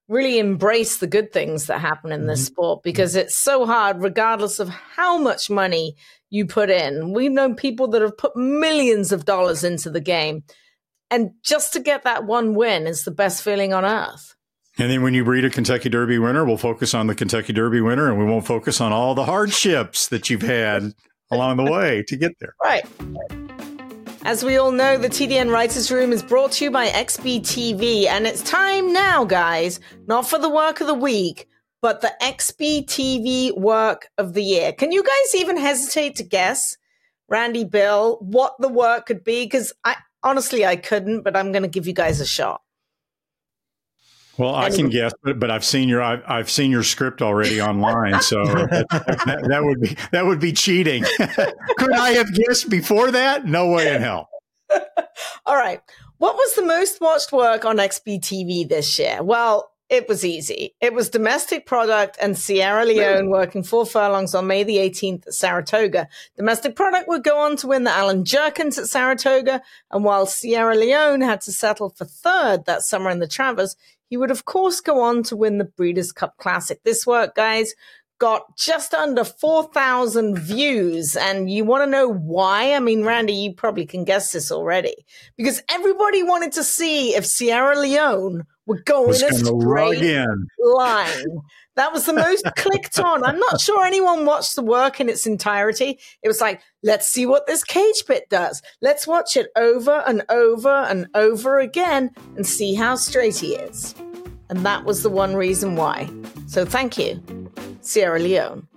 really embrace the good things that happen in this sport, because it's so hard, regardless of how much money you put in. We've known people that have put millions of dollars into the game, and just to get that one win is the best feeling on earth. And then when you breed a Kentucky Derby winner, we'll focus on the Kentucky Derby winner, and we won't focus on all the hardships that you've had along the way to get there. Right. As we all know, the TDN Writers Room is brought to you by XBTV, and it's time now, guys, not for the work of the week, but the XBTV work of the year. Can you guys even hesitate to guess, Randy, Bill, what the work could be? Because honestly, I couldn't, but I'm going to give you guys a shot. Well, I can guess, but I've seen your script already online, so that would be cheating. Could I have guessed before that? No way in hell. All right. What was the most watched work on XBTV this year? Well, it was easy. It was Domestic Product and Sierra Leone working 4 furlongs on May the 18th at Saratoga. Domestic Product would go on to win the Allen Jerkins at Saratoga, and while Sierra Leone had to settle for third that summer in the Travers, he would, of course, go on to win the Breeders' Cup Classic. This work, guys, got just under 4,000 views. And you want to know why? I mean, Randy, you probably can guess this already. Because everybody wanted to see if Sierra Leone would go in a straight line. That was the most clicked on. I'm not sure anyone watched the work in its entirety. It was like, let's see what this cage bit does. Let's watch it over and over and over again and see how straight he is. And that was the one reason why. So thank you, Sierra Leone.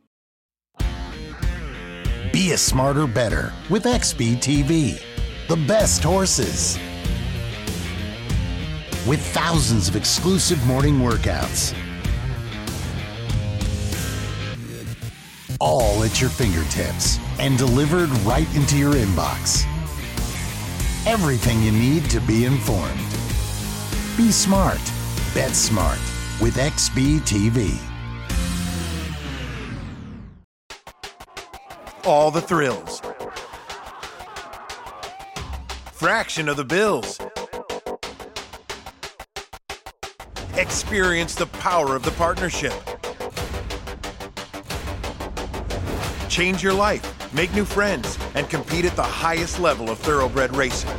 Be a smarter, better with XBTV. The best horses. With thousands of exclusive morning workouts. All at your fingertips and delivered right into your inbox. Everything you need to be informed. Be smart. Bet smart with XBTV. All the thrills. Fraction of the bills. Experience the power of the partnership. Change your life, make new friends, and compete at the highest level of thoroughbred racing.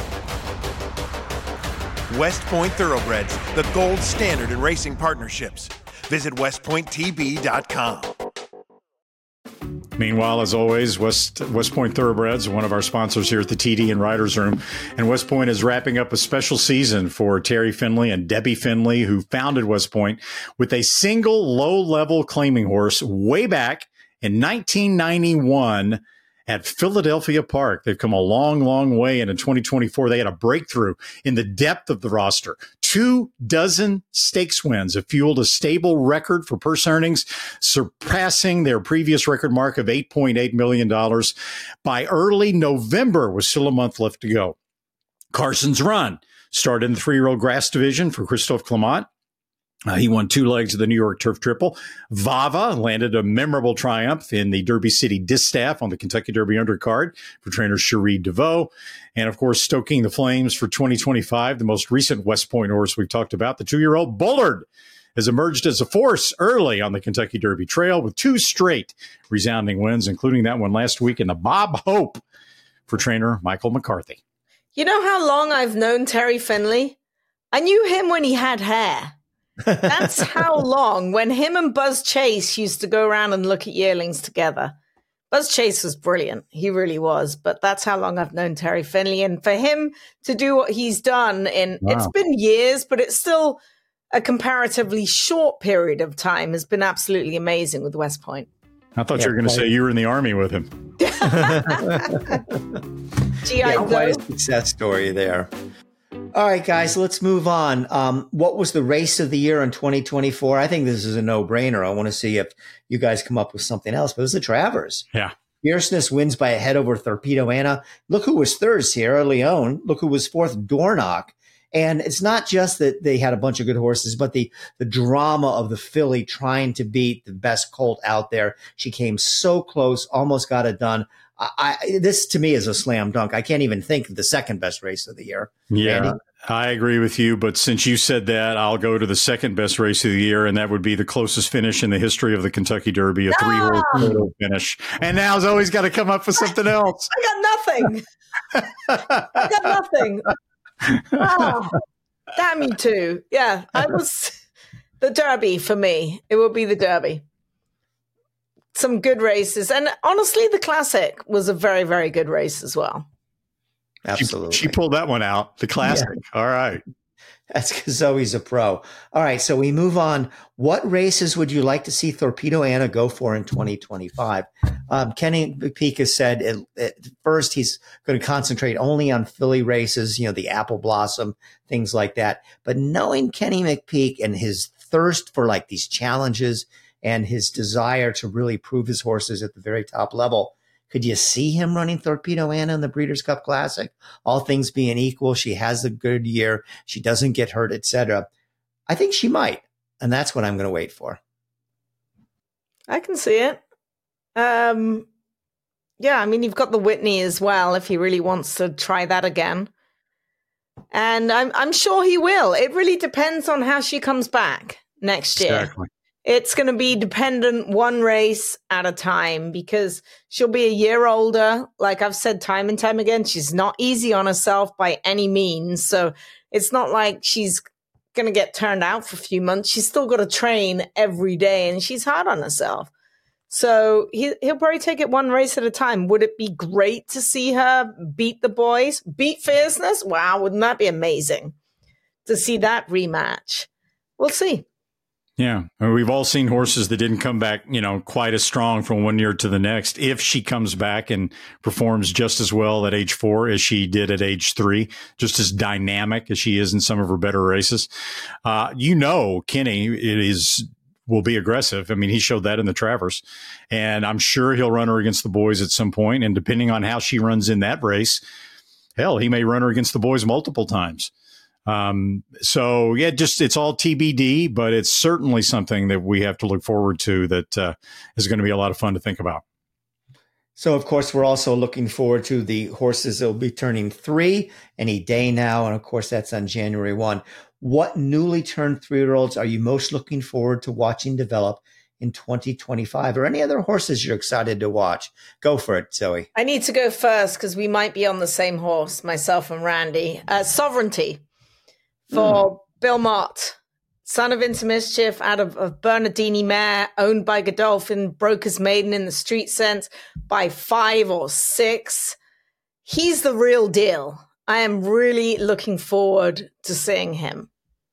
West Point Thoroughbreds, the gold standard in racing partnerships. Visit westpointtb.com. Meanwhile, as always, West Point Thoroughbreds, one of our sponsors here at the TD and Writers Room. And West Point is wrapping up a special season for Terry Finley and Debbie Finley, who founded West Point, with a single low-level claiming horse way back in 1991 at Philadelphia Park. They've come a long, long way. And in 2024, they had a breakthrough in the depth of the roster. 24 stakes wins have fueled a stable record for purse earnings, surpassing their previous record mark of $8.8 million. By early November, with still a month left to go. Carson's Run started in the 3-year-old grass division for Christophe Clement. He won 2 legs of the New York Turf Triple. Vava landed a memorable triumph in the Derby City Distaff on the Kentucky Derby undercard for trainer Cherie DeVoe. And, of course, stoking the flames for 2025, the most recent West Point horse we've talked about, the 2-year-old Bullard, has emerged as a force early on the Kentucky Derby Trail with 2 straight resounding wins, including that one last week in the Bob Hope for trainer Michael McCarthy. You know how long I've known Terry Finley? I knew him when he had hair. That's how long, when him and Buzz Chase used to go around and look at yearlings together. Buzz Chase was brilliant. He really was. But that's how long I've known Terry Finley. And for him to do what he's done it's been years, but it's still a comparatively short period of time, has been absolutely amazing with West Point. I thought you were going to say you were in the Army with him. Quite a success story there. All right, guys, let's move on. What was the race of the year in 2024? I think this is a no-brainer. I want to see if you guys come up with something else, but it was the Travers. Yeah. Fierceness wins by a head over Torpedo Anna. Look who was third, Sierra Leone. Look who was fourth, Dornoch. And it's not just that they had a bunch of good horses, but the drama of the filly trying to beat the best colt out there. She came so close, almost got it done. This to me is a slam dunk. I can't even think of the second best race of the year. Yeah, Randy? I agree with you. But since you said that, I'll go to the second best race of the year, and that would be the closest finish in the history of the Kentucky Derby, a 3-horse total finish. And now Zoe's got to come up with something else. I got nothing. I got nothing. Oh, damn you two. Yeah, the Derby for me. It will be the Derby. Some good races. And honestly, the Classic was a very, very good race as well. Absolutely. She pulled that one out, the Classic. Yeah. All right. That's because Zoe's a pro. All right, so we move on. What races would you like to see Torpedo Anna go for in 2025? Kenny McPeak has said at first he's going to concentrate only on filly races, the Apple Blossom, things like that. But knowing Kenny McPeak and his thirst for like these challenges and his desire to really prove his horses at the very top level, could you see him running Torpedo Anna in the Breeders' Cup Classic? All things being equal, she has a good year. She doesn't get hurt, etc. I think she might, and that's what I'm going to wait for. I can see it. Yeah, I mean, you've got the Whitney as well if he really wants to try that again. And I'm sure he will. It really depends on how she comes back next year. Exactly. It's going to be dependent one race at a time because she'll be a year older. Like I've said time and time again, she's not easy on herself by any means. So it's not like she's going to get turned out for a few months. She's still got to train every day and she's hard on herself. So he'll probably take it one race at a time. Would it be great to see her beat the boys, beat Fierceness? Wow, wouldn't that be amazing to see that rematch? We'll see. Yeah. We've all seen horses that didn't come back, quite as strong from one year to the next. If she comes back and performs just as well at age 4 as she did at age 3, just as dynamic as she is in some of her better races, Kenny will be aggressive. I mean, he showed that in the Travers, and I'm sure he'll run her against the boys at some point. And depending on how she runs in that race, hell, he may run her against the boys multiple times. So yeah, it's all TBD, but it's certainly something that we have to look forward to that is going to be a lot of fun to think about. So, of course, we're also looking forward to the horses that will be turning 3 any day now. And of course, that's on January 1. What newly turned 3-year-olds are you most looking forward to watching develop in 2025, or any other horses you're excited to watch? Go for it, Zoe. I need to go first because we might be on the same horse, myself and Randy. Sovereignty. For Bill Mott, son of Into Mischief, out of Bernardini mare, owned by Godolphin, Broker's Maiden in the Street Sense by 5 or 6. He's the real deal. I am really looking forward to seeing him.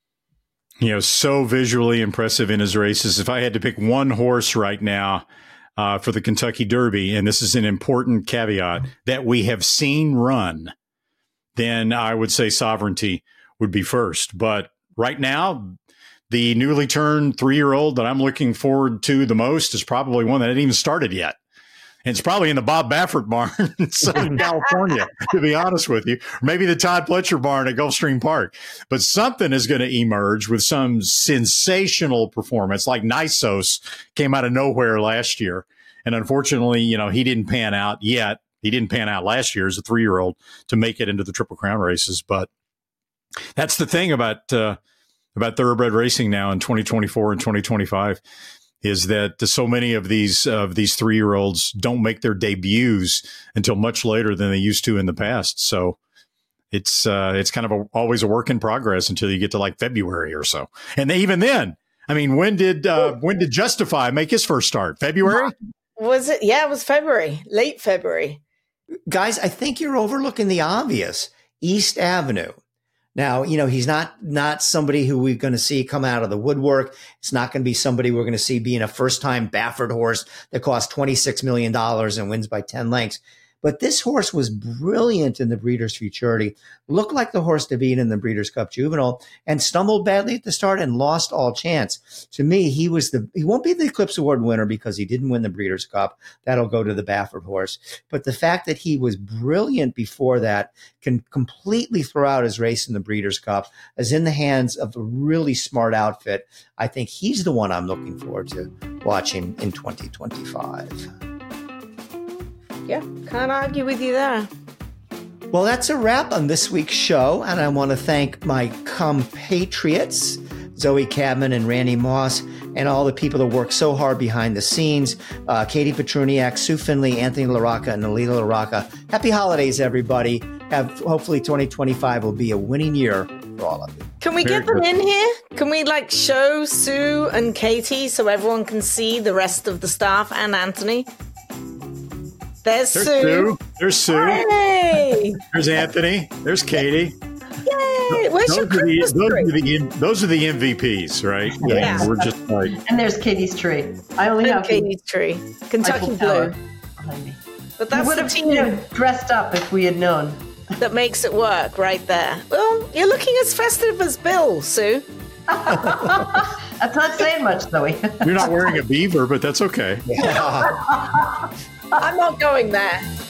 So visually impressive in his races. If I had to pick one horse right now for the Kentucky Derby, and this is an important caveat, that we have seen run, then I would say Sovereignty would be first. But right now, the newly turned 3-year-old that I'm looking forward to the most is probably one that hasn't even started yet. And it's probably in the Bob Baffert barn in Southern California, to be honest with you. Or maybe the Todd Pletcher barn at Gulfstream Park. But something is going to emerge with some sensational performance, like Nisos came out of nowhere last year. And unfortunately, he didn't pan out yet. He didn't pan out last year as a 3-year-old to make it into the Triple Crown races. But that's the thing about thoroughbred racing now in 2024 and 2025 is that so many of these 3-year-olds don't make their debuts until much later than they used to in the past. So it's kind of always a work in progress until you get to like February or so. And even then, I mean, when did Justify make his first start? February? Was it? Yeah, it was February, late February. Guys, I think you're overlooking the obvious. East Avenue. Now, he's not somebody who we're going to see come out of the woodwork. It's not going to be somebody we're going to see being a first-time Baffert horse that costs $26 million and wins by 10 lengths. But this horse was brilliant in the Breeders' Futurity, looked like the horse to beat in the Breeders' Cup Juvenile, and stumbled badly at the start and lost all chance. To me, he won't be the Eclipse Award winner because he didn't win the Breeders' Cup. That'll go to the Baffert horse. But the fact that he was brilliant before that can completely throw out his race in the Breeders' Cup is in the hands of a really smart outfit. I think he's the one I'm looking forward to watching in 2025. Yeah, can't argue with you there. Well, that's a wrap on this week's show, and I want to thank my compatriots, Zoe Cadman and Randy Moss, and all the people that work so hard behind the scenes, Katie Petruniak, Sue Finley, Anthony LaRocca, and Alita LaRocca. Happy holidays, everybody. Hopefully 2025 will be a winning year for all of you. Can we get them in here? Can we show Sue and Katie so everyone can see the rest of the staff and Anthony? There's Sue. There's Sue. Hey! There's Anthony. There's Katie. Yay! Where's your Christmas tree? Those are the MVPs, right? Yeah. I mean, we're just like. And there's Katie's tree. I only have Katie's tree. Kentucky blue. Behind me. But that's we would have dressed up if we had known. That makes it work right there. Well, you're looking as festive as Bill, Sue. That's not saying much, Zoe. You're not wearing a beaver, but that's okay. I'm not going there.